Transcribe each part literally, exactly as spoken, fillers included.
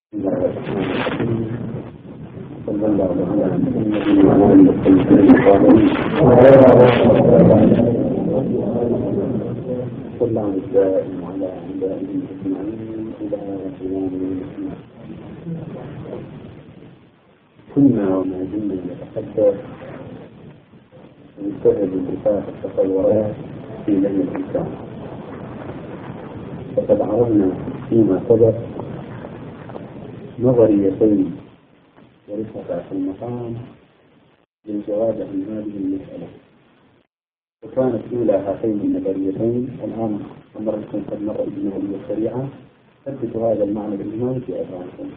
صلى الله على محمد وعلى آله صلى على الدائم وعلى أعدائه أجمعين إلى يوم الدين. كنا وما زلنا نتحدث عن سبب انتفاخ التطورات في ذهن الإنسان، وقد عرضنا فيما سبق نظريتين ورفقا في المقام للجواب عن هذه المسألة، وكانت أولى هاتين النظريتين. الآن أمرتكم قد مر بنظرية سريعة أثبت هذا المعنى بالإيمان في أذهانكم.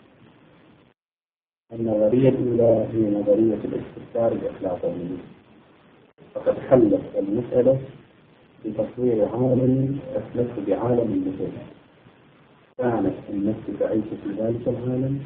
النظرية الأولى هي نظرية الاستفسار الأخلاقي، فقد حلت المسألة بتصوير عالم أثبته بعالم المثل. كانت النفس تعيش في ذلك العالم،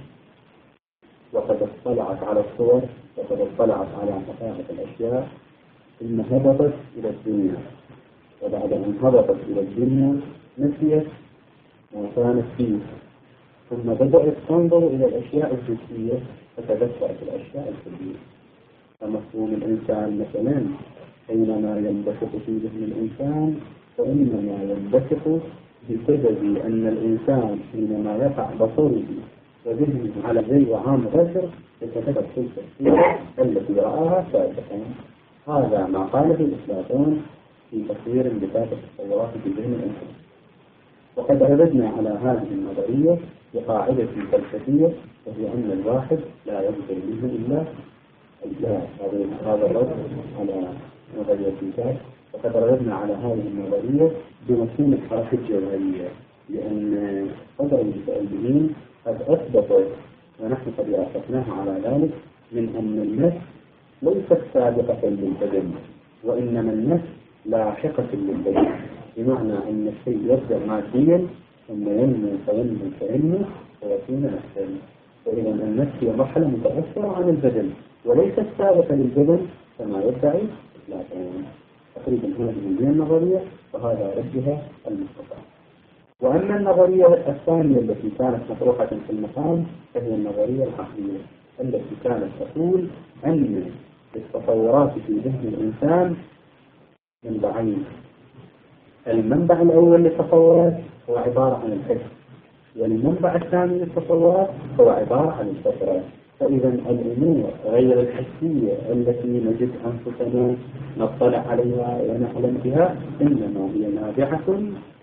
وقد اطلعت على الصور وقد اطلعت على حقائق الأشياء، ثم هبطت إلى الدنيا، وبعد أن هبطت إلى الدنيا نسيت ما كانت فيه، ثم بدأت تنظر إلى الأشياء الجزئية فتذكرت الأشياء الكبيرة. فمفهوم الإنسان مثلا حينما ينبثق في ذهن الإنسان فإنما ينبثق بسبب أن الإنسان حينما يقع بصره وذهنه على شيء وعام غافر يتذكر تلك الصورة التي رآها سابقا. هذا ما قاله أفلاطون في تصوير انبثاق التصورات في ذهن الإنسان. وقد رددنا على هذه النظرية بقاعدة فلسفية، وهي أن الواحد لا يصدر منه إلا الجهل. هذا الرد على نظرية الجهل. وقد رددنا على هذه النظرية بمفهوم الحركة الجوهرية، لأن قدر المتألمين قد أثبتوا، ونحن قد وافقناه على ذلك، من أن النفس ليست سابقة للبدن، وإنما النفس لاحقة للبدن، بمعنى أن الشيء يبدأ ماديا ثم ينمو فينمو فينمو ويكون نفسا. فإذا النفس هي مرحلة متأثرة عن البدن وليست سابقة للبدن كما يدعي أفلاطون. تقريبا هذه هي النظرية، وهذا ردها المستطاع. وأما النظرية الثانية التي كانت مطروحة في المقام فهي النظرية العقلية، التي كانت تقول أن التطورات في ذهن الإنسان منبعين. المنبع الأول للتطورات هو عبارة عن الحس، والمنبع الثاني للتطورات هو عبارة عن الفترات. فإذا الأمور غير الحسية التي نجد أنفسنا نطلع عليها ونعلم بها إنما هي نابعة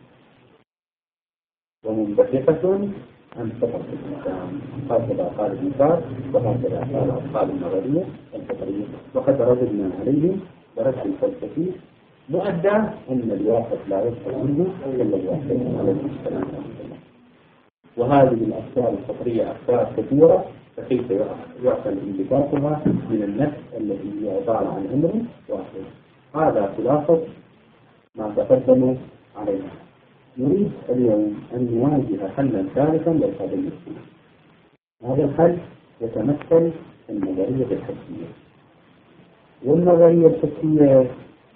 ومنبثقة عن فطرة الإنسان. هكذا قال النصارى وهكذا قال أصحاب النظرية الفطرية، وقد رددنا عليهم برد الفلسفي مؤدى أن الواحد لا يدخل منه إلا الواحد عليه السلام. وهذه الأفكار الفطرية أفكار كثيرة، فكيف يعقل انبثاقها من النفس التي هي عبارة عن أمر واحد؟ هذا خلاصة ما تقدم عليها. نريد اليوم أن نواجه حلا ثالثا للقضية النفسية. هذا الحل يتمثل في النظرية الحسية. والنظرية الحسية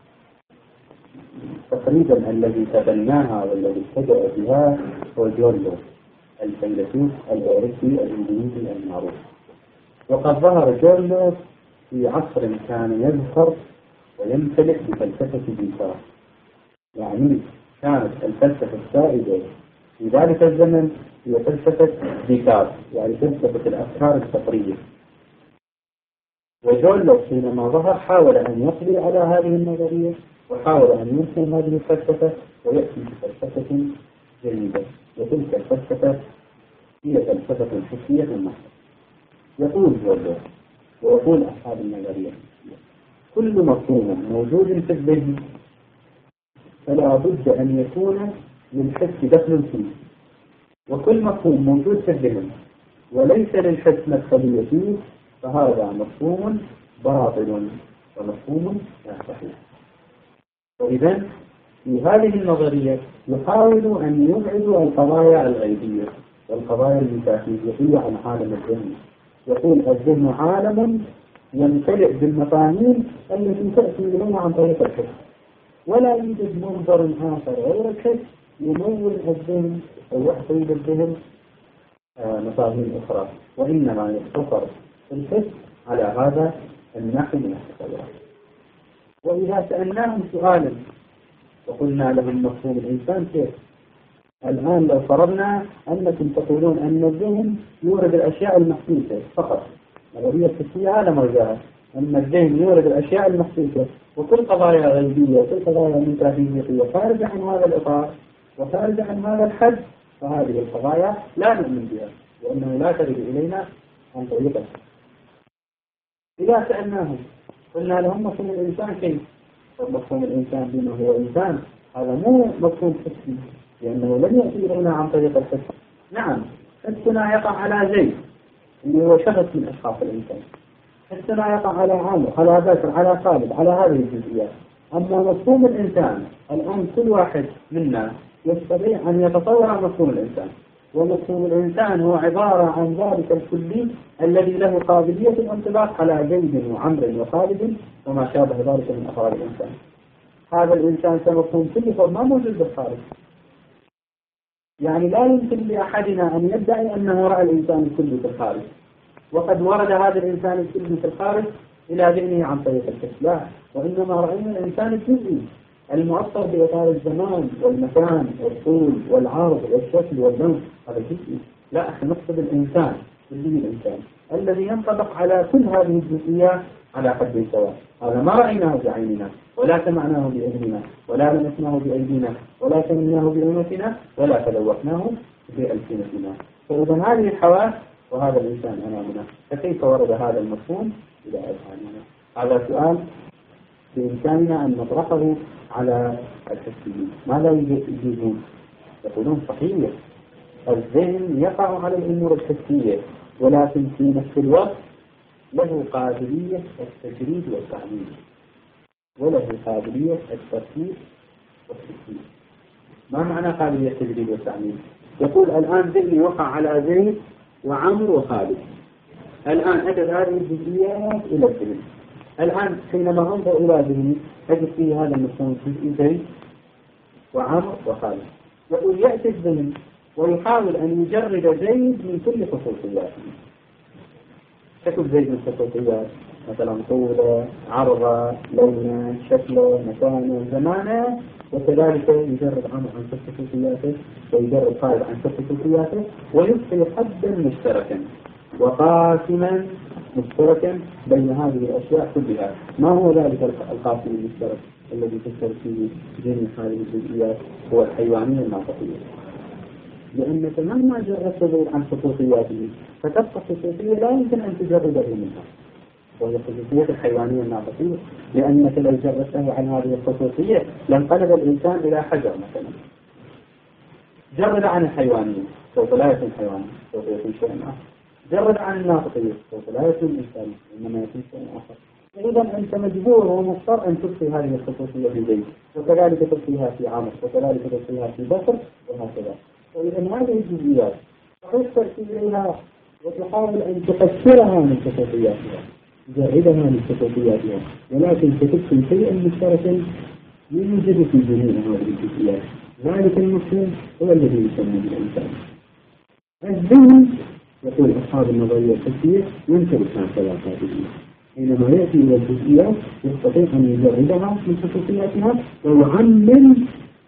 تقريبا الذي تبناها والذي ابتدأ بها هو جون لوك، الفيلسوف الأوروبي الإنجليزي المعروف. وقد ظهر جون لوك في عصر كان يذكر ويمتلئ بفلسفة ديكارت، يعني كانت الفلسفة السائدة في ذلك الزمن هي فلسفة ديكارت، يعني فلسفة الأفكار الفطرية. وجون لوك حينما ظهر حاول أن يقضي على هذه النظرية، وحاول أن ينسي هذه الفلسفة ويأتي بفلسفة جديدة، وتلك الفلسفة هي فلسفة حسية محضة. يقول جون لوك ويقول أصحاب النظرية: كل مفهوم موجود في الذهن فلا بد أن يكون للحس دخل فيه، وكل مفهوم موجود في الذهن وليس للحس مدخلية فيه فهذا مفهوم باطل ومفهوم لا صحيح. وإذا في هذه النظرية يحاول أن يبعدوا القضايا الغيبية والقضايا الميتافيزيقية عن عالم الذهن. يقول الذهن عالم يمتلئ بالمفاهيم التي تأتي إلينا عن طريق الحس، ولا يوجد منظر آخر غير الحس يمول الذهن أو يحصل الذهن مفاهيم أخرى، وإنما يقتصر الحس على هذا النحو من التصورات. وإذا سألناهم سؤالا وقلنا لهم مفهوم الإنسان كيف؟ الآن لو فرضنا أنكم تقولون أن الذهن يورد الأشياء المحسوسة فقط، نظرية الحسية هذا مرجعها، أن الذهن يورد الأشياء المحسوسة، وكل قضايا غيبية وكل قضايا ميتافيزيقية خارجة عن هذا الإطار وخارجة عن هذا الحد، فهذه القضايا لا نؤمن بها، وأنه لا ترد إلينا عن طريقها. إذا سألناهم قلنا لهم مفهوم الإنسان كيف؟ مفهوم الإنسان بما هو إنسان هذا مو مفهوم حسي، لأنه لم يأتي إلينا عن طريق الحس. نعم حسنا يقع على زيد اللي هو شخص من أشخاص الإنسان، حسنا يقع على عامر، على بكر، على خالد، على هذه الجزئيات. أما مفهوم الإنسان الآن كل واحد منا يستطيع أن يتصور مفهوم الإنسان، ومفهوم الإنسان هو عبارة عن ذلك الكلي الذي له قابلية الانطباق على زيد وعمر وخالد وما شابه ذلك من أفراد الإنسان. هذا الإنسان كمفهوم كلي ما موجود بالخارج، يعني لا يمكن لأحدنا أن يدعي أنه رأى الإنسان الكلي في الخارج، وقد ورد هذا الإنسان الكلي في الخارج إلى ذهنه عن طريق الحس، لا، وإنما رأينا الإنسان الجزئي المؤثر بإطار الزمان والمكان والطول والعرض والشكل واللون، هذا جزئي. لا، احنا نقصد الإنسان اللي الإنسان الذي ينطبق على كل هذه الجزئيات على حد سواء. هذا ما رأيناه بعيننا ولا سمعناه بأذننا ولا لمسناه بأيدينا ولا سمعناه بأنفنا ولا تذوقناه بألسنتنا. فإذا هذه الحواس وهذا الإنسان أمامنا، فكيف ورد هذا المفهوم إلى أذهاننا؟ هذا سؤال بإمكاننا أن نطرحه على الحسيين. ماذا يجيبون؟ يقولون صحيح الذهن يقع على الأمور الحسية، ولكن في نفس الوقت له قابلية التجريد والتعليم، وله قابلية التركيب والتكوين. ما معنى قابلية التجريد والتعليم؟ يقول الآن ذهني وقع على زيد وعمر وخالد، الآن أتت هذه الجزئيات إلى الذهن. الآن حينما أنظر إلى ذهني أجد فيه هذا المفهوم الجزئي زيد وعمر وخالد. يقول يأتي الذهن ويحاول أن يجرد زيد من كل خصوصياته. شكل زيد من خصوصيات مثلا طوله، عرضه، لونه، شكله، مكانه، زمانه، وكذلك يجرد عمر عن كل خصوصياته ويجرد خالد عن كل خصوصياته، ويبقي حدا مشتركا وقاسما مشتركا بين هذه الأشياء كلها. ما هو ذلك القاسم المشترك الذي تشترك فيه جميع هذه الجزئيات؟ هو الحيوانية الناطقية. لأنك مهما جردت زيد عن خصوصياته فتبقى خصوصية لا يمكن أن تجرده منها، وهي خصوصية الحيوانية الناطقية، لأنك لو جردته عن هذه الخصوصية لانقلب الإنسان إلى حجر مثلا. جرد عن الحيوانية سوف لا يكون حيواني، سوف يكون شيء آخر. جرد عن الناطقية سوف لا يكون إنسان، إنما يكون شيء آخر. إذا أنت مجبور ومضطر أن تبقي هذه الخصوصية في زيد، وكذلك تبقيها في عامر، وكذلك تبقيها في بكر، وهكذا. وإذا هذه الجزئيات تحتاج إليها وتحاول أن تكسرها من خصوصياتها، تجردها من خصوصياتها، ولكن تكسر شيئا مشتركا يوجد في جميع هذه الجزئيات. ذلك المفهوم هو الذي يسمى بالإنسان. الذهن يقول أصحاب النظرية الحسية يمتلك هكذا قابلية، حينما يأتي إلى الجزئيات يستطيع أن يجردها من خصوصياتها ويعمل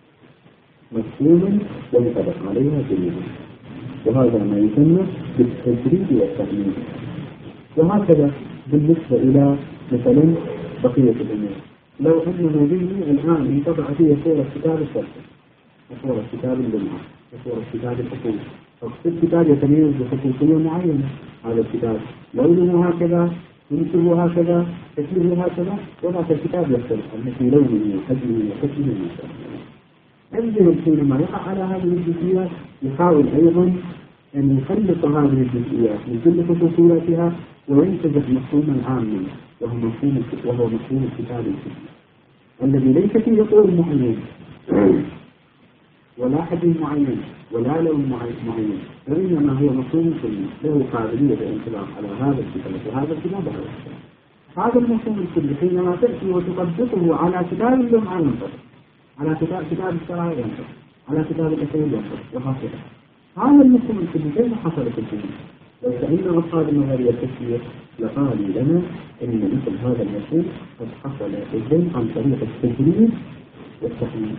مفهوما ويطبق عليها جميعا، وهذا ما يسمى بالتجريد والتعليم. وهكذا بالنسبة إلى مثلا بقية الأمور، لو أنه ذهني الآن انطبع فيه صورة كتاب الفلسفة وصورة كتاب اللغة وصورة كتاب الحقوق، فكل كتاب يتميز بخصوصية معينة. هذا الكتاب لونه هكذا، منسوبه هكذا، تكليفه هكذا، وهذا الكتاب يختلف في لونه وحجمه وشكله وشكله. الذهن حينما يقع على هذه الجزئيات يحاول أيضا أن يخلط هذه الجزئيات من كل خصوصياتها وينتج مفهوما عاما، وهو مفهوم وهو مفهوم الكتاب الكبير الذي ليس فيه طول معين ولا حجم معين ولا لون معين، وإنما هو مفهوم كلي له قابلية الانطباق على هذا الكتاب وهذا الكتاب وهذا الكتاب. هذا المفهوم الكلي حينما تأتي وتطبقه على كتاب اللمعة ينطبق، على كتاب كتاب الشرائع ينطبق، على كتاب الأصول ينطبق، وهكذا. هذا المفهوم الكلي كيف حصل في الجسم؟ لو سألنا أصحاب النظرية التفسير لقالوا لنا أن مثل هذا المفهوم قد حصل في الجسم عن طريق التجريد والتحليل.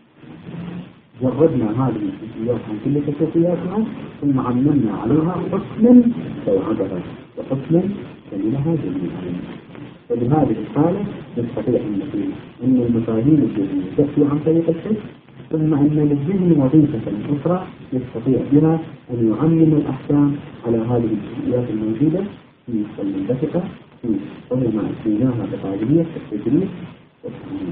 جردنا هذه الجزئيات عن كل خصوصياتها ثم عممنا عليها حكما استوعبها وحكما شملها جميعا. فبهذه الحالة نستطيع أن نقول أن المفاهيم الذهنية تأتي عن طريق الحس، ثم أن للذهن وظيفة أخرى يستطيع بها أن يعمم الأحكام على هذه الجزئيات الموجودة في المنبثقة في وهي ما أسميناها بقابلية التجريد والتحليل.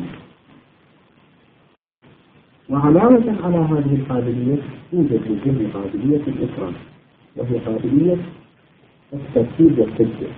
وعلاوة على هذه القابلية توجد للذهن قابلية أخرى وهي قابلية التركيب والتجزئة.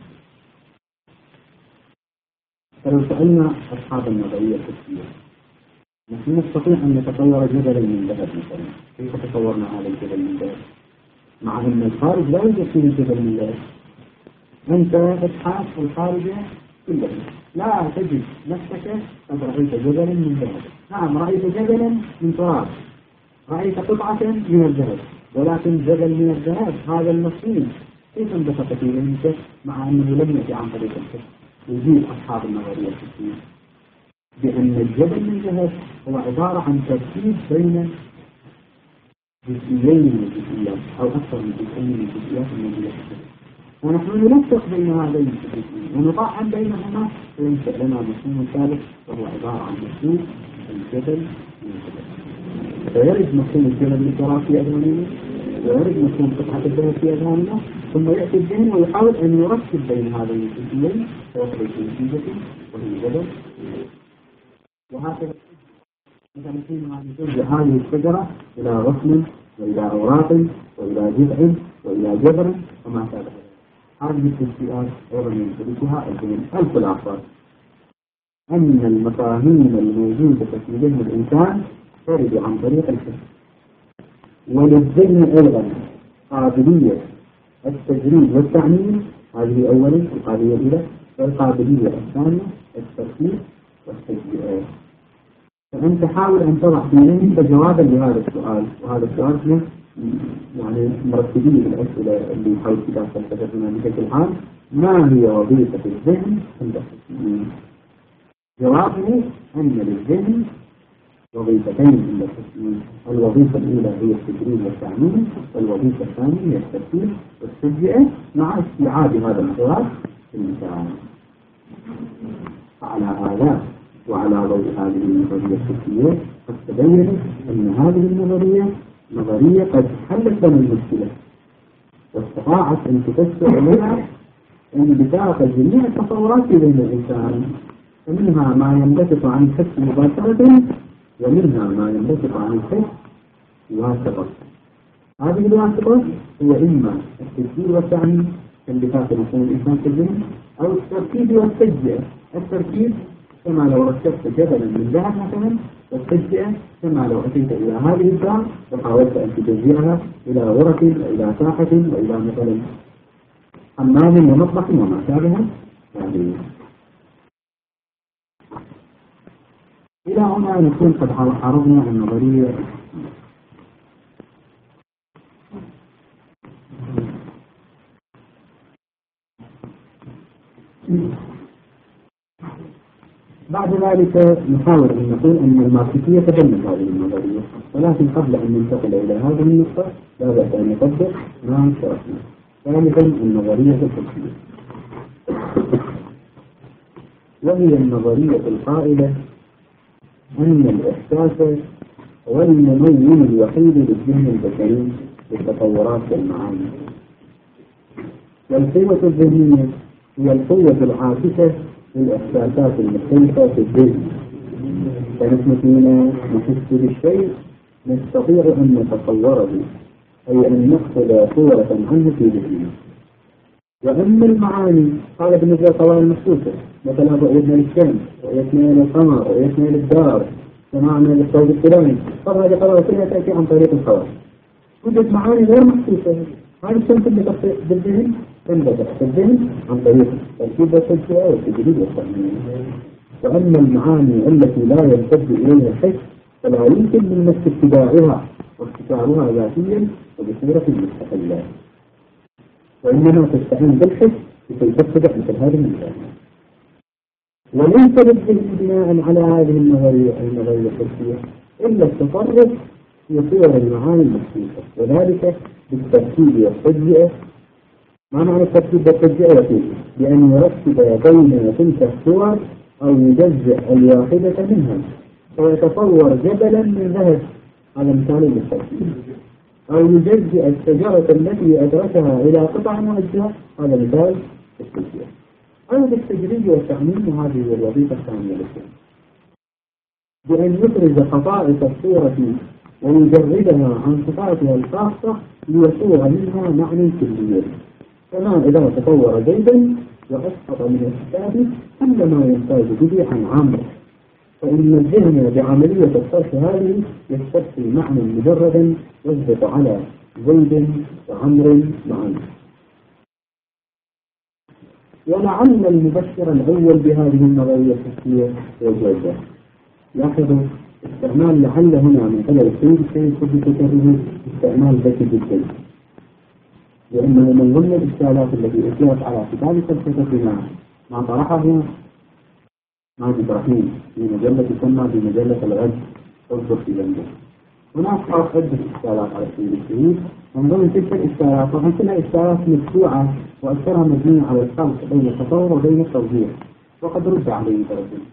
فلو سألنا أصحاب النظرية التفسيرية نحن نستطيع أن نتصور جبلا من ذهب مثلا، كيف تصورنا هذا الجبل من ذهب؟ مع أن الخارج لا يوجد فيه جبل من ذهب. أنت ابحث في الخارج كله لا تجد نفسك قد رأيت جبلا من ذهب. نعم رأيت جبلا من تراب، رأيت قطعة من الذهب، ولكن جبل من الذهب هذا المفهوم كيف انبثق في ذهنك مع أنه لم يأتي عن طريق الحس؟ يجيب أصحاب النظرية التفسيرية بأن الجبل من ذهب هو عبارة عن تركيب بين جزئيين من الجزئيات أو أكثر من جزئين من الجزئيات الموجودة في الجبل، ونحن ننسق بين هذين الجزئيين ونطعم بينهما فينشأ لنا مفهوم ثالث وهو عبارة عن مفهوم الجبل من الجبل. فيرد مفهوم الجبل من التراب في أذهاننا، ويرد مفهوم قطعة الذهب في أذهاننا، ثم يأتي الذهن ويحاول أن يركب بين هذين الجزئيين فيخرج بنتيجة وهي جبل. وهكذا مثلا حينما ترجع هذه الشجرة إلى غصن وإلى أوراق وإلى جذع وإلى جبر وما شابه هذه التجزئات أيضا يمتلكها الذهن. الخلاصة أن المفاهيم الموجودة في ذهن الإنسان ترد عن طريق الحس، وللذهن أيضا قابلية التجريد والتعميم، هذه أولا القابلية الأولى، والقابلية الثانية التركيب والتجزئة. فأنت حاول أن تضع في ذهنك جوابا لهذا السؤال، وهذا السؤال يعني مرتبين الأسئلة اللي حول كتاب فلسفتنا بشكل عام: ما هي وظيفة الذهن عند الحسين؟ جوابه أن للذهن وظيفتين عند الحسين، الوظيفة الأولى هي التجريد والتعميم، والوظيفة الثانية هي التركيب والتجزئة مع استيعاب هذا الجواب في الإنسان. على هذا وعلى ضوء هذه النظرية التفسيرية قد تبين أن هذه النظرية نظرية قد حلت لنا المشكلة واستطاعت أن تفسر لنا انبثاق جميع التصورات في ذهن الإنسان، ومنها ما ينبثق عن الحس مباشرة ومنها ما ينبثق عن الحس واسطة. هذه الواسطة هي إما التجزير والتعميم كانبثاق مفهوم الإنسان في الذهن، أو التركيب والتجزئة. التركيب كما لو ركبت جبلا من ذهب مثلا، والتجزئة كما لو أتيت إلى هذه الدار وحاولت أن تجزئها إلى غرف وإلى ساحة وإلى مثلا حمام ومطبخ وما شابه هذه. إلى هنا نكون قد عرضنا النظرية. بعد ذلك نحاول أن نقول أن الماركسية تبنت هذه النظرية، ولكن قبل أن ننتقل إلى هذه النقطة لا بأس أن نطبق ما شرحنا. ثالثا النظرية الفكرية، وهي النظرية القائلة أن الإحساس هو المميز الوحيد للذهن البشري للتطورات والمعاني، والقوة الذهنية هي القوة العاكسة للإحساسات المختلفة في الذهن. فنحن فينا نحس بالشيء نستطيع أن نتصوره، أي أن نأخذ صورة عنه في ذهننا. وأما المعاني قال بالنسبة للقوانين المحسوسة، مثلا رؤيتنا للشمس، رؤيتنا للقمر، رؤيتنا للدار، سمعنا للصوت الفلاني، طب هذه قضايا كلها تأتي عن طريق الحواس. وجد معاني غير محسوسة، هذه الشمس اللي تخطئ بالذهن تنبثق في الذهن عن طريق التركيب والتجزئة والتجريد والتعميم. وأما المعاني التي لا يمتد إليها الحس فلا يمكن للنفس اتباعها واختيارها ذاتيا وبصورة مستقلة، وإنما تستعين بالحس لكي تتبع مثل هذه المجالات. وليس للذهن بناء على هذه النظرية النظرية الحسية إلا التصرف في صور المعاني المحسوسة، وذلك بالترتيب والتجزئة. ما معنى الترتيب والتجزئة؟ يقول بأن يرتب بين تلك الصور أو يجزئ الواحدة منها، فيتصور جبلا من ذهب، هذا مثال للترتيب، أو يجزئ الشجرة التي أدركها إلى قطع موجهة، هذا مثال للتجزئة. أو بالتجريد والتعميم، وهذه هي الوظيفة الثانية للفهم، بأن يفرز خصائص الصورة ويجردها عن صفاتها الخاصة ليصور منها معنى كلي. كما إذا تطور زيدا وأسقط من الكتاب كل ما يمتاز به عن عامة، فإن الذهن بعملية الصرف هذه يستبقي معنى مجردا يثبت على زيد وعمر معا. ولعل المبشر الأول بهذه النظرية الحسية يجوز. لاحظوا استعمال لعل هنا من قبل السيد السيد قد تكرره استعمال ذكي جدا، لأنه من ضمن الإشكالات التي أتيت على كتاب فلسفتنا ما طرحه ماجد رحيم في مجلة تسمى بمجلة الغد والفرق في لندن. هناك عدة إشكالات على السيد السيد، من ضمن تلك الإشكالات طبعا كلها إشكالات مدفوعة وأكثرها مبنية على الخلط بين التصور وبين التوضيح، وقد رد عليه درجة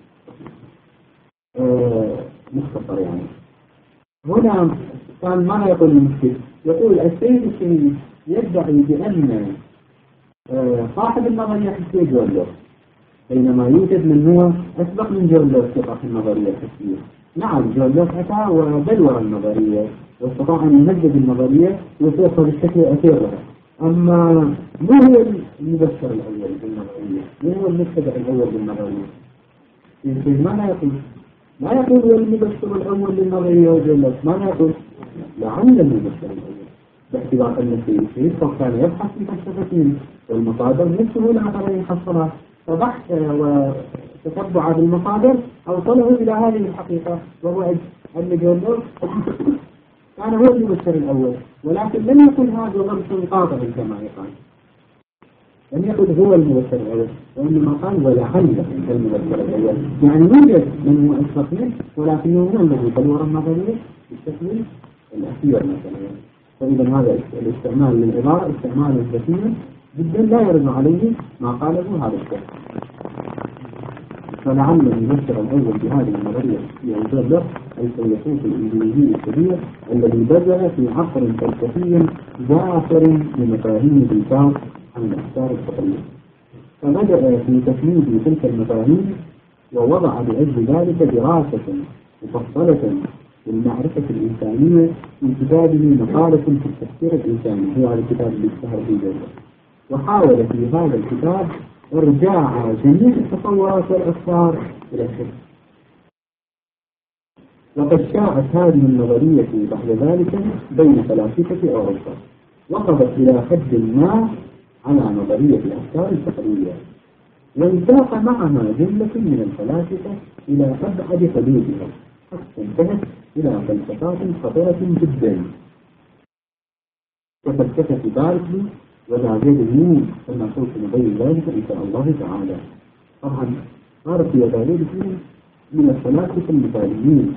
آه مختصر. يعني هنا كان ما يقول المشكل، يقول السيد السيد يدعي بأن آه صاحب النظرية الحسية جولوس، بينما يوجد من هو أسبق من جولوس في طرح النظرية الحسية. نعم جولوس أتى وبلور النظرية واستطاع أن يمجد النظرية ويوصل بالشكل الأخير لها، أما ما هو المبشر الأول بالنظرية؟ ما هو المبتدع الأول بالنظرية؟ يمكن ما لا يقول ما يقول هو المبشر الأول للنظرية وجولوس، ما لا يقول لعل المبشر الأول، باعتبار أن السيد كان يبحث في فلسفتين والمصادر من سهولة على يحصلها، فبحث وتتبع بالمصادر أوصله إلى هذه الحقيقة، وهو أن جولوس كان هو المبشر الأول، ولكن لم يكن هذا غرس قاطع كما يقال، لم يكن هو المبشر الأول، وإنما قال ولعل المبشر الأول، يعني يوجد من هو أسبق منه ولكنه هو الذي بلور النظرية بالشكل الأخير مثلا. فإذا هذا الاستعمال للعبارة استعمال ذكي جدا لا يرد عليه ما قاله هذا الشخص. فلعل المبشر الأول بهذه النظرية يوجد له الفيلسوف الإنجليزي الكبير الذي بذل في عصر فلسفي ظافر بمفاهيم ديكارت عن الأفكار الفطرية، فبدأ في تفنيد تلك المفاهيم ووضع لأجل ذلك دراسة مفصلة للمعرفة الإنسانية في كتابه مقالة في التفكير الإنساني، هو هذا الكتاب اللي اشتهر في جوله، وحاول في هذا الكتاب إرجاع جميع التصورات والأفكار إلى الحس. وقد شاعت هذه النظرية بعد ذلك بين فلاسفة أوروبا، وقفت إلى حد ما على نظرية الأفكار الفطرية، وانساق معها جملة من الفلاسفة إلى أبعد حدودها، حتى انتهت إلى فلسفات خطيرة جدا كفلسفة باركلي ودافيد كما سوف نبين ذلك إن شاء الله تعالى. طبعا باركلي ودافيد من الفلاسفة المثاليين،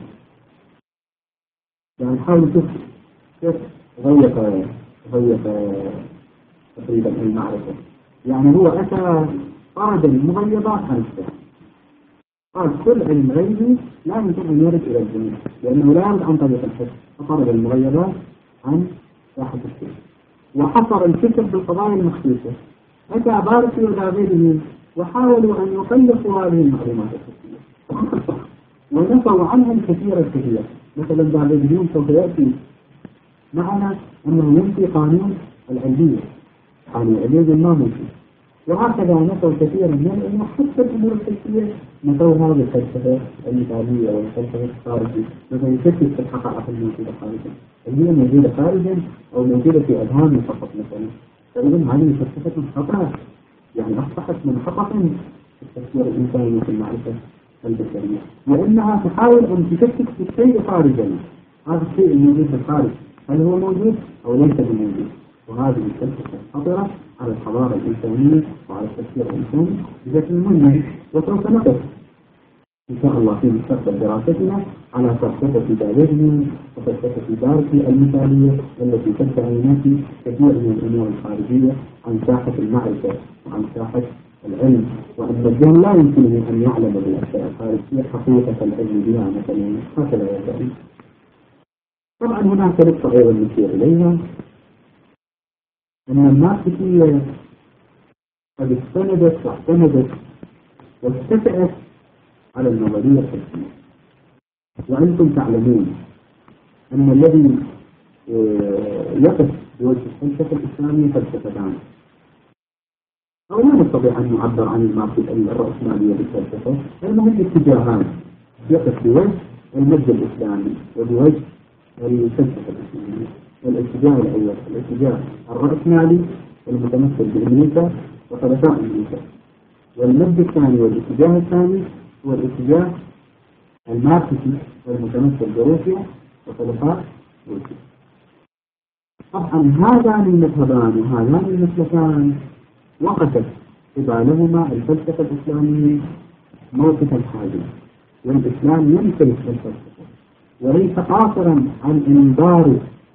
يعني حاول تشوف كيف غيق غيق تقريبا المعرفة. يعني هو أتى طرد المغيبات عن السحر، قال كل علم غيبي لا يمكن أن يرد إلى الجميع لأنه لا يرد عن طريق الحس، فطرد المغيبات عن ساحة السحر وحصر الفكر بالقضايا المخصوصة. أتى باركلي ودافيد وحاولوا أن يخلصوا هذه المعلومات الحسية ونفوا عنهم كثيرا كثيرا. مثلا دافيد هيوم سوف يأتي معنا أنه ينفي قانون العلمية، قانون العلمية ما ممكن، وهكذا نفوا كثيرا من العلم حتى الأمور الحسية نفوا هذه الفلسفة المثالية والفلسفة الخارجية، مثلا يفكر في الحقائق الموجودة خارجا اللي هي موجودة خارجا أو موجودة في أذهان فقط مثلا، فإذا هذه فلسفة خطأ، يعني أصبحت منحطة في التفكير الإنساني في المعرفة البشرية، وإنها تحاول أن تشكك في الشيء خارجا هذا الشيء الموجود في الخارج هل هو موجود أو ليس بموجود؟ وهذه الفلسفة خطرة على الحضارة الإنسانية وعلى التفكير الإنساني بشكل مهم، وسوف نقف إن شاء الله في مستقبل دراستنا على فلسفة داروين وفلسفة دارسي المثالية التي تدفع ينافي كثير من الأمور الخارجية عن ساحة المعرفة وعن ساحة العلم، وأن الجن لا يمكنه أن يعلم بالأشياء الخارجية حقيقة العلم بها مثلا، هكذا يدعي. طبعا هناك نقطة أيضا نشير إليها، أن الماركسية قد استندت واعتمدت واتفقت على النظرية الفلسفية، وأنتم تعلمون أن الذي يقف بوجه الفلسفة الإسلامية فلسفتان، أو لا نستطيع أن نعبر عن الرأسمالية بالفلسفة، المهم اتجاهان يقف بوجه المجد الإسلامي وبوجه الفلسفة الإسلامية. الاتجاه الأول الاتجاه الرأسمالي المتمثل بأمريكا وخلفاء أمريكا، والمجد الثاني والاتجاه الثاني هو الاتجاه الماركسي المتمثل بروسيا وخلفاء روسيا. طبعا هذان المذهبان وهذان المسلكان وقفت قبالهما الفلسفة الإسلامية موقفا حازما، والإسلام يمتلك الفلسفة وليس قاصرا عن انظار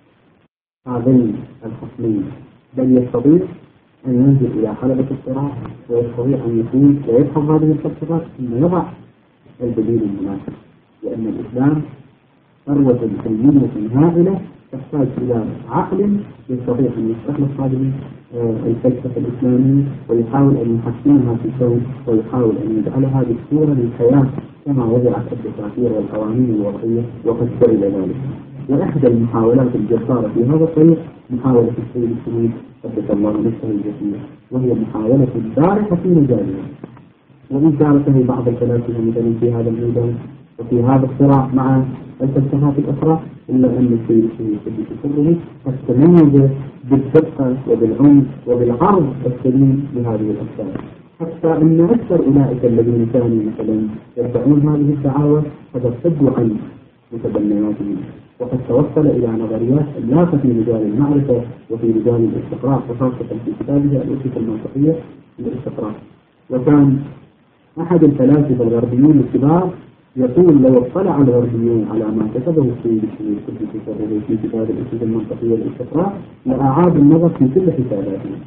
هذين الخصمين، بل يستطيع أن ينزل إلى حلبة الصراع ويستطيع أن يكون ويفهم هذه الفلسفات ثم يضع البديل المناسب، لأن الإسلام ثروة علمية هائلة تحتاج إلى عقل يستطيع أن يستخلص هذه الفلسفة الإسلامية ويحاول أن يحسنها في الكون ويحاول أن يجعلها دستورا للحياة كما وضعت الدساتير والقوانين الوضعية وقد فعل ذلك. وإحدى المحاولات الجسارة في هذا الطريق محاولة السيد السويد قدس الله نفسه الجسير، وهي محاولة بارحة في مجالها، وإن شاركه بعض الفلاسفة مثلا في هذا الميدان وفي هذا الصراع مع الفلسفات الأخرى، إلا أن السيد السويد قدس سره قد تميز بالدقة وبالعمق وبالعرض السليم لهذه الأفكار، حتى أن أكثر أولئك الذين كانوا مثلا يدعون هذه الدعاوى قد ارتدوا عن متبنياتهم، وقد توصل إلى نظريات عملاقة في مجال المعرفة وفي مجال الاستقراء، وخاصة في كتابه الأسس المنطقية للاستقراء. وكان أحد الفلاسفة الغربيين الكبار يقول لو اطلع الغربيون على ما كتبه السيد السويد قدس سره في كتاب الأسس المنطقية للاستقراء لأعادوا النظر في كل حساباتهم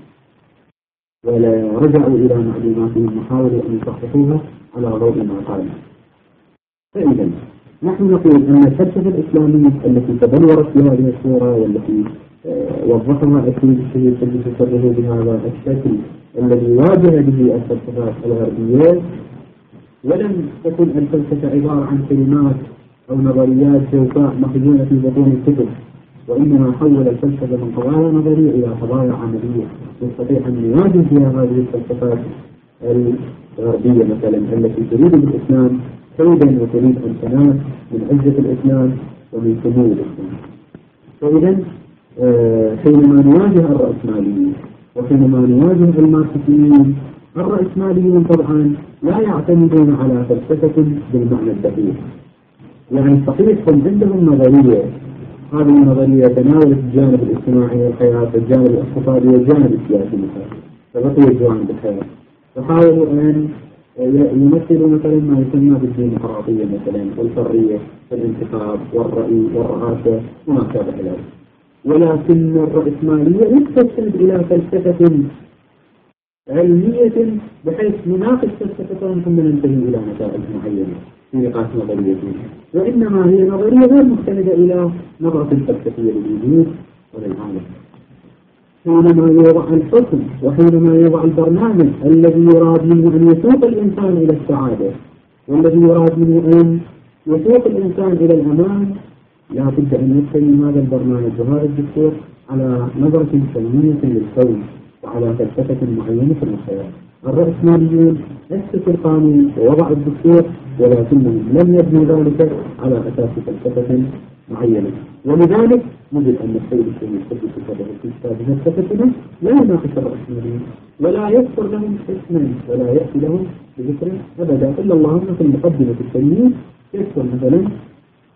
ورجعوا إلى معلوماتهم وحاولوا أن يصححوها على ضوء ما قال. فإذا نحن نقول أن الفلسفة الإسلامية التي تبلورت بهذه الصورة والتي وظفها السيد السويد قدس سره بهذا الشكل الذي واجه به الفلسفات الغربية، ولم تكن الفلسفة عبارة عن كلمات أو نظريات جوفاء مخزونة في بطون الكتب، وإنما حول الفلسفة من قضايا نظرية إلى قضايا عملية يستطيع أن يواجه فيها هذه الفلسفات الغربية مثلا التي تريد بالإسلام سيدا وتريد أن تنال من عزة الإسلام ومن سمو الإسلام. فإذا حينما نواجه الرأسماليين وحينما نواجه الماركسيين، الرأسماليين طبعا لا يعتمدون على فلسفة بالمعنى الدقيق، يعني صحيح هم عندهم نظرية، هذه النظرية تناولت الجانب الاجتماعي والحياة والجانب الاقتصادي والجانب السياسي مثلا، فبقي جوانب الحياة، وحاولوا أن يمثلوا مثلا ما يسمى بالديمقراطية مثلا والحرية في الانتخاب والرأي والرئاسة وما شابه ذلك. ولكن الرأسمالية لم تستند إلى فلسفة علمية بحيث نناقش فلسفتهم ثم ننتهي إلى نتائج معينة في نقاش نظريتين، وإنما هي نظرية غير مستندة إلى نظرة الفلسفية للوجود وللعالم. حينما يوضع الحكم وحينما يوضع البرنامج الذي يراد منه أن يسوق الإنسان إلى السعادة والذي يراد منه أن يسوق الإنسان إلى الأمان، لا بد أن يبتني هذا البرنامج وهذا الدستور على نظرة سلمية للكون وعلى فلسفة معينة في الحياة. الرأسماليون أسسوا القانون ووضعوا الدستور، ولكنهم لم يبنوا ذلك على أساس فلسفة معينة، ولذلك نجد أن السيد السويد قدس سره في كتابه فلسفتنا لا يناقش الرأسماليين ولا يذكر لهم اسما ولا يأتي لهم بذكر أبدا، إلا اللهم في المقدمة التلميذ يذكر مثلا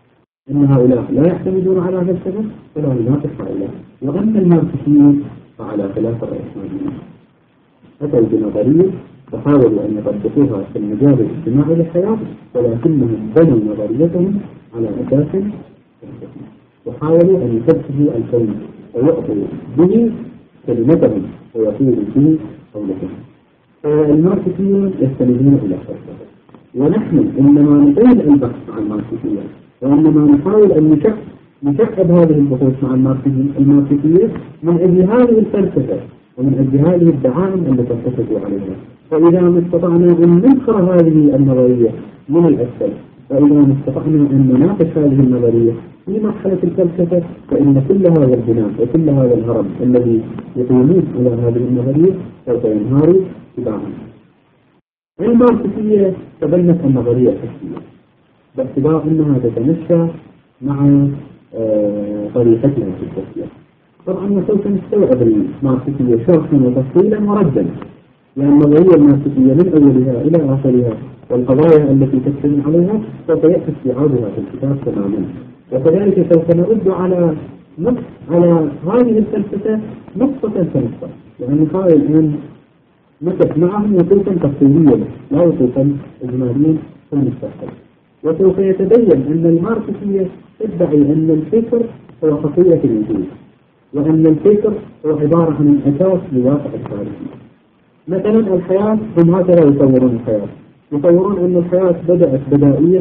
أن هؤلاء لا يعتمدون على فلسفة فلا يناقش هؤلاء، وأما الماركسيين فعلى خلاف الرأسماليين أتوا بنظرية وحاولوا أن يطبقوها في المجال الاجتماعي للحياة، ولكنهم بنوا نظريتهم على أساس فلسفي، وحاولوا أن يفلسفوا الكون ويعطوا به كلمتهم ويقولوا به قولهم. الماركسيون يستندون إلى الفلسفة، ونحن إنما نطيل البحث عن الماركسية، وإنما نحاول أن نشق نشقب هذه البحوث مع الماركسية من أجل هذه الفلسفة ومن أجل هذه الدعائم التي اتفقوا عليها. فإذا ما استطعنا أن ننكر هذه النظرية من الأسفل، وإذا ما استطعنا أن نناقش هذه النظرية في مرحلة الفلسفة، فإن كل هذا البناء وكل هذا الهرم الذي يقومون على هذه النظرية سوف ينهار تباعا. الماركسية تبنت النظرية الحسية باعتبار أنها تتمشى مع طريقتها في التفكير. طبعا سوف نستوعب الماركسية شرحا وتفصيلا وردا، لأن النظرية الماركسية من أولها إلى آخرها والقضايا التي تشتمل عليها سوف يأتي استيعابها في الكتاب تماما. وكذلك سوف نرد على نقص على هذه الفلسفة نقطة فنقطة، يعني نحاول الآن نقف معهم وقوفا تفصيليا لا وقوفا إجماليا في المستقبل. وسوف يتبين أن الماركسية تدعي أن الفكر هو خطية الوجود، وأن الفكر هو عبارة عن الأساس لواقع الخارجي. مثلا الحياة هم هكذا يصورون الحياة، يصورون أن الحياة بدأت بدائية،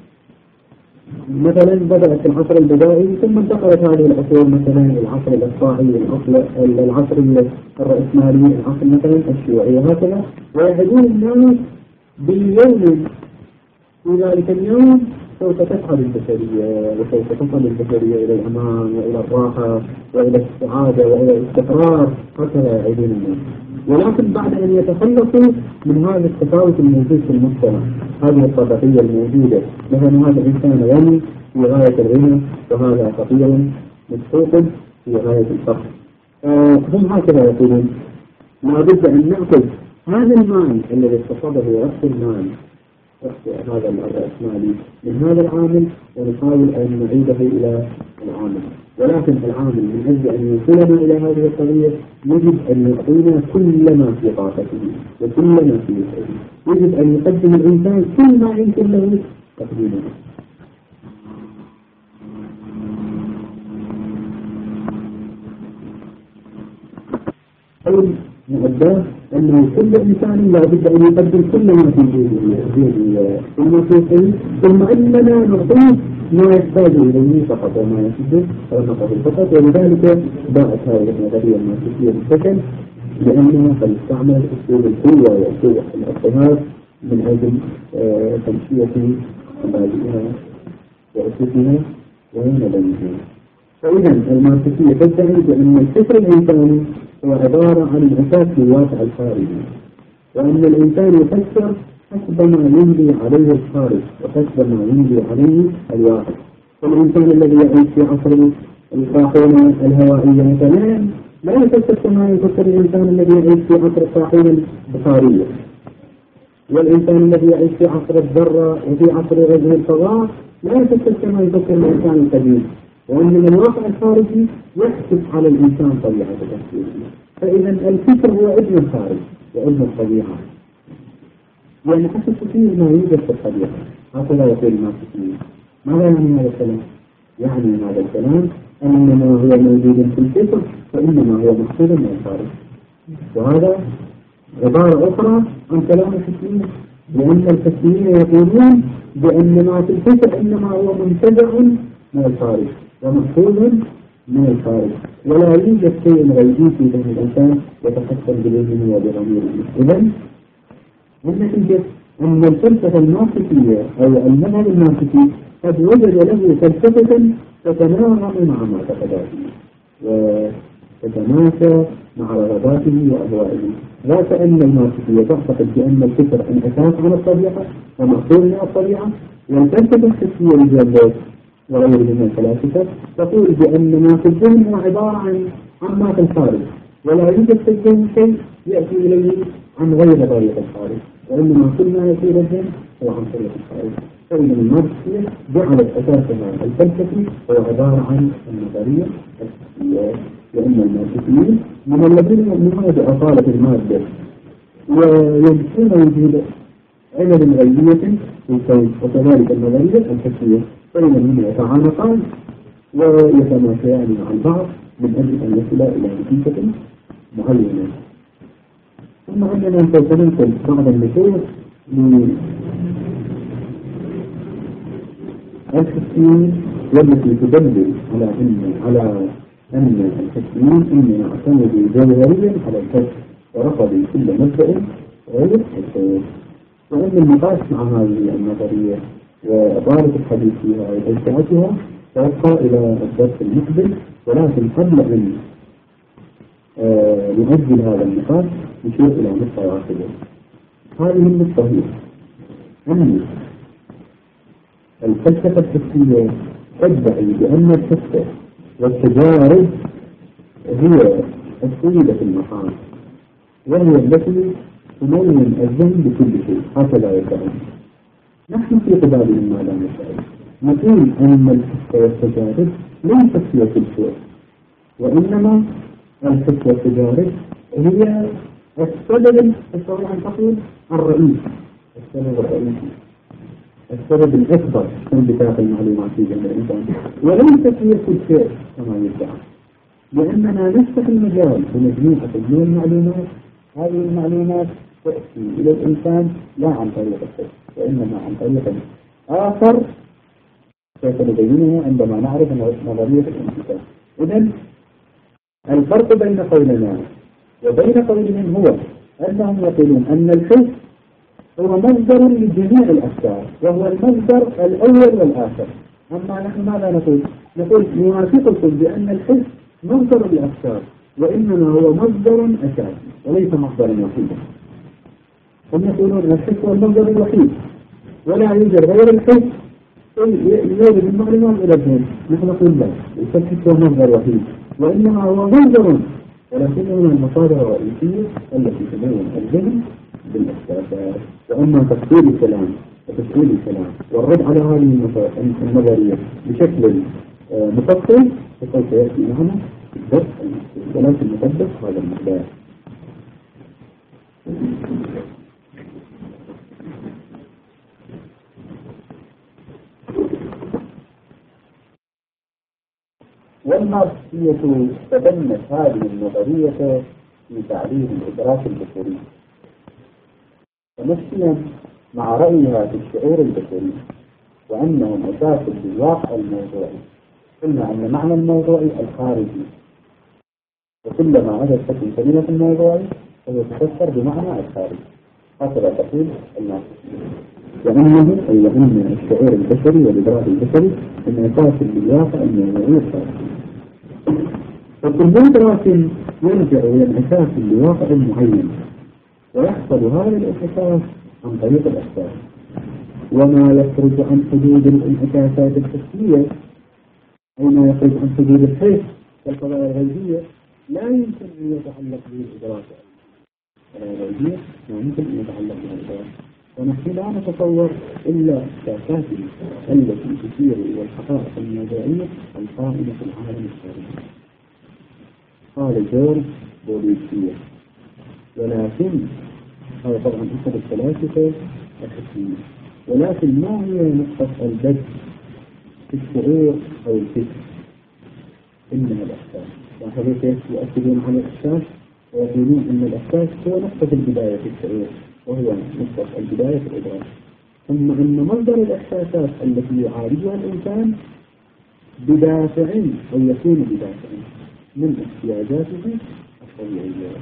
مثلا بدأت في العصر البدائي ثم انتقلت هذه العصور مثلا العصر الإقطاعي، العصر العصر الرأسمالي، العصر مثلا الشيوعي، هكذا، ويعدون الناس باليوم في ذلك اليوم سوف تسعد البشرية وسوف تصل البشرية إلى الأمان وإلى الراحة وإلى السعادة وإلى الاستقرار، هكذا يعيدون الناس. ولكن بعد أن يتخلصوا من هذا التفاوت الموجود في المجتمع، هذه الطبقية الموجودة، مثلا هذا الإنسان غني في غاية الغنى وهذا فقير مسحوق في غاية الفقر، هم هكذا يقولون لابد أن نأخذ هذا المال الذي اقتصده رأس المال هذا الرأسمالي من هذا العامل ونحاول أن نعيده إلى العامل، ولكن العامل من أجل أن يوصلنا إلى هذه القضية يجب أن يعطينا كل ما في طاقته وكل ما في وسعه، يجب أن يقدم الإنسان كل ما يمكن له تقديمه. أول مؤداه أنه كل إنسان لا بد أن يقدم كل ما في جيده ثم في ثم إننا نعطيه ما يحتاج إليه فقط وما يحتاج فقط. ولذلك باعت هذه النظرية الماركسية بالشكل لأنها تستعمل أسلوب القوة وأسلوب الاضطهاد من أجل تمشية مبادئها وأسسها ومبادئها. فإذا الماركسية تدعي بأن الفكر الإنساني هو عبارة عن الأساس للواقع الخارجي، وأن الإنسان يفكر حسب ما يمضي عليه الخارج وحسب ما يمضي عليه الواقع. فالإنسان الذي يعيش في عصر الطاحونة الهوائية مثلا لا يفكر كما يفكر الإنسان الذي يعيش في عصر الطاحونة البخارية، والإنسان الذي يعيش في عصر الذرة وفي عصر غزو الفضاء لا يفكر كما يفكر الإنسان القديم، وأن الواقع الخارجي يحكم على الإنسان طبيعة تفكيره. فإذا الفكر هو علم الخارج وعلم الطبيعة، يعني حتى كثير ما يوجد في الطبيعة، هكذا يقول الماركسيين. ماذا يعني هذا الكلام؟ يعني هذا الكلام أن ما هو موجود في الفكر فإنما هو محصول من الخارج، وهذا عبارة أخرى عن كلام الحسيين، لأن الحسيين يقولون بأن ما في الفكر إنما هو منتزع من الخارج ومحفوظ من الخارج، ولا يوجد شيء غيبي في ذهن الإنسان يتحكم بذهنه وبضميره. إذن النتيجة أن الفلسفة الماركسية أو المذهب الماركسي قد وجد له فلسفة تتناغم مع معتقداته وتتماشى مع رغباته وأهوائه، لا كأن الماركسية تعتقد بأن الفكر انعكاس على الطبيعة ومحصول من الطبيعة، والفلسفة الحسية لجابوس وغيره من الفلاسفة تقول بأن ما في الذهن هو عبارة عن عما في الخارج، ولا يوجد في الذهن شيء يأتي إليه عن غير طريق الخارج، وإنما كل ما يأتي إلى الذهن هو عن طريق الخارج. فإن الماركسية جعلت أساسها الفلسفي هو عبارة عن النظرية الحسية، لأن الماركسيين من الذين يؤمنون بأصالة المادة وينكرون وجود علم غيبية في الكون، وكذلك النظرية الحسية، فإنهم يتعانقان ويتماشيان مع البعض من أجل أن يصل إلى نتيجة معينة. ثم عندنا سوف ننقل بعض النصوص للحسيين والتي تدل على أن على أن الحسيين إنما اعتمدوا جوهريا على الحس ورفضوا كل مبدأ غير الحس، وأن النقاش مع هذه النظرية وإطالة الحديث فيها وإلتفاتها سيبقى إلى الدرس المقبل، ولكن قبل أن نؤجل هذا النقاش نشير إلى نقطة واحدة. هذه النقطة هي أن الفلسفة الحسية تدعي بأن الحس والتجارب هي السيدة في المحال، وهي التي تمول الذهن بكل شيء، هكذا يدعون. نحن في قبالهم ما لا نشاء نقول أن الحس والتجارب ليست هي كل شيء، وإنما الحس والتجارب هي السبب، أستطيع أن أقول الرئيسي، السبب الرئيسي، السبب الأكبر في انبثاق المعلومات في جميع الإنسان، وليست هي كل شيء كما يدعى، لأننا نفتح المجال لمجموعة من المعلومات. هذه المعلومات تأتي إلى الإنسان لا عن طريق الحس، وإنما عن طريق آخر سوف نبينه عندما نعرف نظرية الانبثاق. إذن الفرق بين قولنا وبين قولهم هو أنهم يقولون أن الحس هو مصدر لجميع الأفكار، وهو المصدر الأول والآخر. أما نحن ماذا نقول؟ نقول نوافقكم بأن الحس مصدر الأفكار، وإنما هو مصدر أساسي وليس مصدرا وحيدا. هم يقولون الحس هو المصدر الوحيد ولا يوجد غير الحس يورد المعلومات إلى الذهن. نحن نقول لا، الحس هو مصدر وحيد وإنما هو مصدر، ولكنه من المصادر الرئيسية التي تبين الذهن بالإحساسات. وأما تفصيل الكلام وتفصيل الكلام والرد على هذه النظرية بشكل مفصل فسوف يأتي معنا الدرس الثلاث المقدس هذا المقدار. والماركسية تبنت هذه النظرية في تعريف الإدراك البشري، ومشيا مع رأيها في الشعور البشري، وأنهم أساس الواقع الموضوعي. قلنا أن معنى الموضوعي الخارجي، وكلما أتت تكون كلمة الموضوعي فهو تفسر بمعنى الخارجي، هكذا تقول الماركسية. وأنه أي أن الشعور البشري والإدراك البشري من أساس الواقع الموضوعي الخارجي، فكل إدراك يرجع إلى الأساس لواقع معين، ويحصل هذا الانعكاس عن طريق الأحساس. وما يخرج عن حدود الانعكاسات الحسية أو ما يخرج عن حدود الحس والقضايا الغيبية لا يمكن أن يتعلق به الإدراك. القضايا الغيبية لا يمكن أن يتعلق بها الإدراك، ونحن لا نتصور إلا إحساسات التي تشير إلى الحقائق الموضوعية القائمة في العالم الخارجي. قال جورج بوليسية. ولكن هذا طبعا أحد الفلاسفة الحسية، ولكن ما هي نقطة البدء في الشعور أو الفكر؟ إنها الإحساس. وهذا كيف يؤكدون على الإحساس ويقولون أن الإحساس هو نقطة البداية في الشعور، وهو نقطة البداية في الإدراك. ثم أن مصدر الإحساسات التي يعالجها الإنسان بدافع أو يكون بدافع من احتياجاته الطبيعية.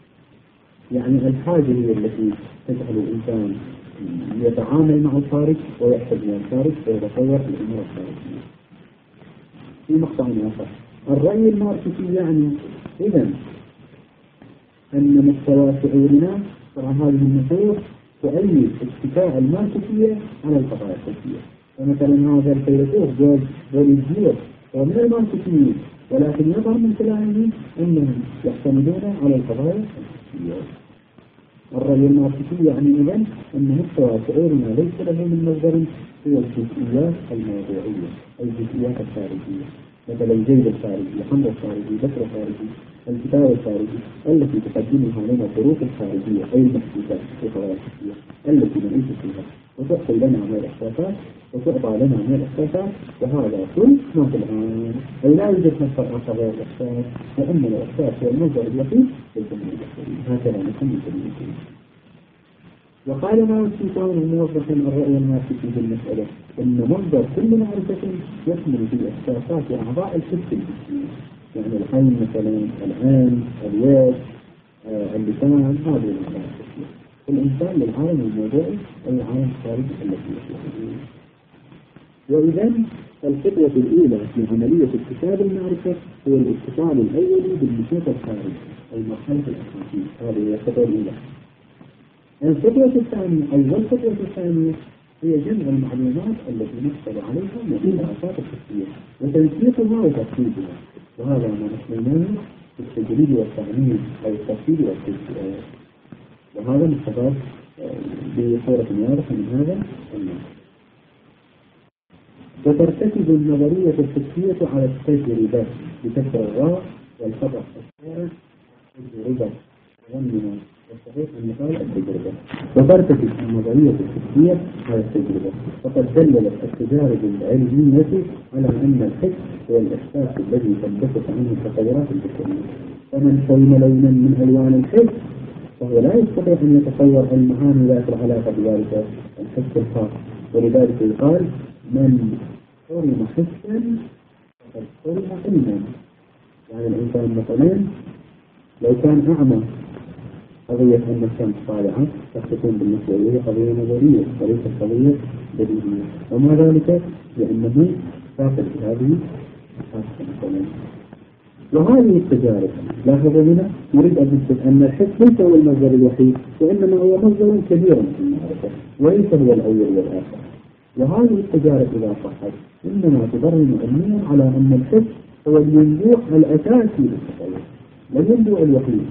يعني الحاجة هي التي تجعل الإنسان يتعامل مع الخارج ويحسب من الخارج ويتصور الأمور الخارجية. في مقطع آخر الرأي الماركسي يعني إذن أن مستوى شعورنا طبعا هذه النصوص تؤيد اتكاء الماركسية على القضايا الحسية. ومثلا هذا الفيلسوف جورج بوليسية هو من الماركسيين، ولكن يظهر من كلامه أنهم يعتمدون على القضايا الحسية. الرأي الماركسي يعني إذن أن مستوى شعورنا ليس له من مصدر هو الجزئيات الموضوعية، الجزئيات الخارجية، مثلا الجيد الخارجي، الحمر الخارجي، بكر الخارجي، الكتاب الخارجي التي تقدمها لنا الظروف الخارجية أي المحسوسات الخارجية التي نعيش فيها وتعطي لنا من الإحساسات وتعطى لنا من الإحساسات، وهذا كل ما في العالم، أي لا يوجد مصدر آخر غير الإحساس، وأن الإحساس هو المصدر الوحيد للجمهور البشري. هكذا نسمي المسلمين. وقال ماركس كون موظفا الرأي الماركسي في المسألة أن مصدر كل معرفة يشمل في إحساسات وأعضاء الحس الجسمي، يعني العين مثلا، العين، اليد، آه، اللسان، هذه الأعضاء الحسية. الإنسان للعالم الموضوعي أي العالم الخارجي التي يشمل. وإذا الخطوة الأولى في عملية اكتساب المعرفة هو الاتصال الأولي بالمحيط الخارجي أي المرحلة الأساسية. هذه هي الخطوة الأولى. الخطوة الثانية أي الخطوة الثانية هي جمع المعلومات التي نحصل عليها من الدراسات الحسية وتنسيقها وترتيبها، وهذا ما نسميه بالتجريد والتعميم أو الترتيب والتجريد، وهذا مستفاد بصورة واضحة من هذا النوع. وترتكز النظرية الحسية على التجربة بكسر الراء والفتح الثالث التجربة ومنها والصحيح أن قال التجربة. وترتكز النظرية الحسية على التجربة، وقد دللت التجارب العلمية على أن الحس هو الإحساس الذي تنبثق عنه التغيرات البشرية، فمن سلم لونا من ألوان الحس فهو لا يستطيع أن يتصور المعاني ذات العلاقة بذلك الحس الخاص. ولذلك يقال من حرم حسا فقد حرم علما. يعني الإنسان مثلا لو كان أعمى قضية أن الشمس طالعة قد تكون بالنسبة إليه قضية نظرية وليست قضية بديهية، وما ذلك لأنه فاقد هذه مثلا. وهذه التجارب لاحظوا هنا نريد أن نثبت أن الحس ليس هو المصدر الوحيد، وإنما هو مصدر كبير في المعرفة وليس هو الأول والآخر. وهذه التجارب إذا صحت إنما تبرهن علميا على أن الحس هو الينبوع الأساسي للتطور لا الينبوع الوحيد،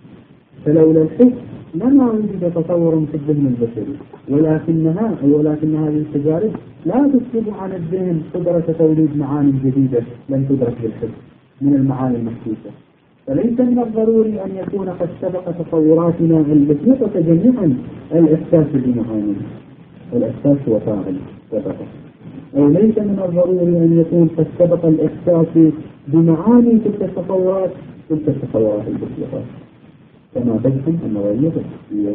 فلولا الحس لما وجد تطور في الذهن البشري، ولكنها ولكن هذه التجارب لا تسلب عن الذهن قدرة توليد معاني جديدة لم تدرك بالحس من المعاني المحسوسة. فليس من الضروري أن يكون قد سبق تطوراتنا البسيطة جميعا الإحساس بمعاني، الإحساس هو فاعل سبق، أو ليس من الضروري أن يكون قد سبق الإحساس بمعاني تلك التطورات تلك التطورات البسيطة كما تجحم النظرية الحسية.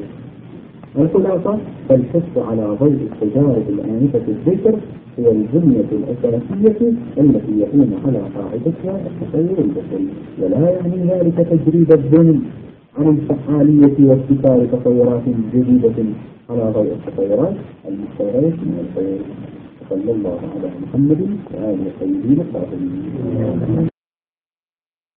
الخلاصة فالحس على ضوء التجارب الآنفة الذكر هو البنية الأساسية التي يقوم على قاعدتها التطور البشري، ولا يعني ذلك تجريد الذهن عن الفعالية وابتكار تطورات جديدة على ضوء التطورات المستوردة من الخير. صلى الله على محمد وآله الطيبين الطاهرين.